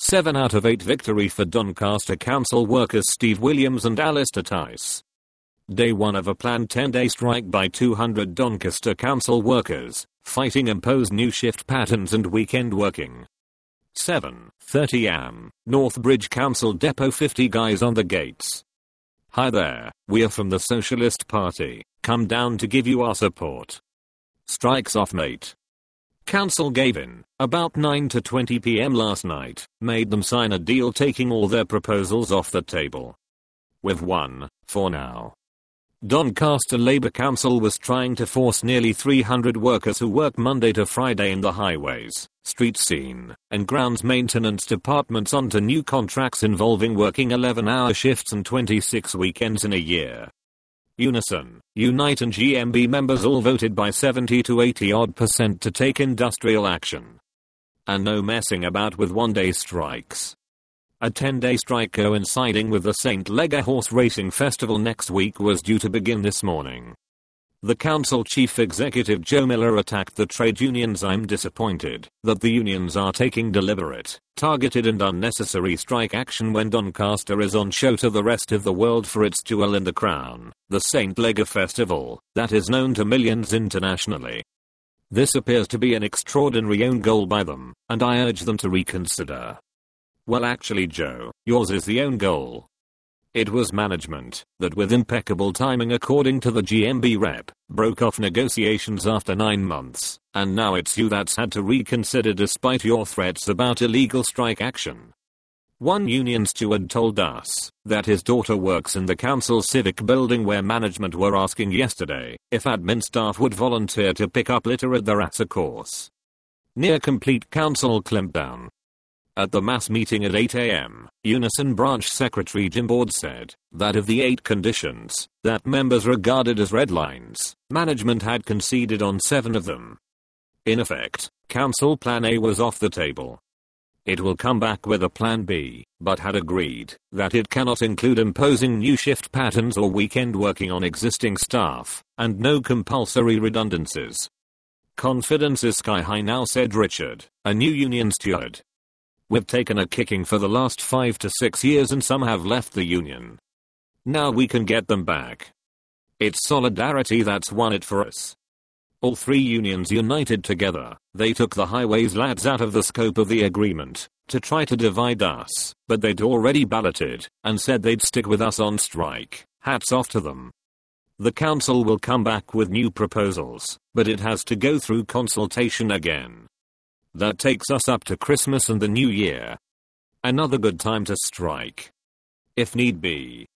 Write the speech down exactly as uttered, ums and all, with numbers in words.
seven out of eight victory for Doncaster Council workers Steve Williams and Alistair Tice. Day one of a planned ten-day strike by two hundred Doncaster Council workers, fighting imposed new shift patterns and weekend working. seven thirty a m, Northbridge Council Depot, fifty guys on the gates. Hi there, we're from the Socialist Party, come down to give you our support. Strikes off, mate. Council gave in, about nine to twenty p m last night, made them sign a deal taking all their proposals off the table. With one, for now. Doncaster Labour Council was trying to force nearly three hundred workers who work Monday to Friday in the highways, street scene, and grounds maintenance departments onto new contracts involving working eleven hour shifts and twenty-six weekends in a year. Unison, Unite and G M B members all voted by seventy to eighty odd percent to take industrial action. And no messing about with one-day strikes. A ten-day strike coinciding with the Saint Leger Horse Racing Festival next week was due to begin this morning. The council chief executive Joe Miller attacked the trade unions. I'm disappointed that the unions are taking deliberate, targeted and unnecessary strike action when Doncaster is on show to the rest of the world for its jewel in the crown, the Saint Leger Festival, that is known to millions internationally. This appears to be an extraordinary own goal by them, and I urge them to reconsider. Well, actually, Joe, yours is the own goal. It was management that, with impeccable timing according to the G M B rep, broke off negotiations after nine months, and now it's you that's had to reconsider despite your threats about illegal strike action. One union steward told us that his daughter works in the council civic building where management were asking yesterday if admin staff would volunteer to pick up litter at the R A S A course. Near complete council clampdown. At the mass meeting at eight a m, Unison Branch Secretary Jim Board said that of the eight conditions that members regarded as red lines, management had conceded on seven of them. In effect, Council Plan A was off the table. It will come back with a Plan B, but had agreed that it cannot include imposing new shift patterns or weekend working on existing staff, and no compulsory redundancies. Confidence is sky high now, said Richard, a new union steward. We've taken a kicking for the last five to six years and some have left the union. Now we can get them back. It's solidarity that's won it for us. All three unions united together. They took the highways lads out of the scope of the agreement to try to divide us, but they'd already balloted and said they'd stick with us on strike. Hats off to them. The council will come back with new proposals, but it has to go through consultation again. That takes us up to Christmas and the New Year. Another good time to strike. If need be.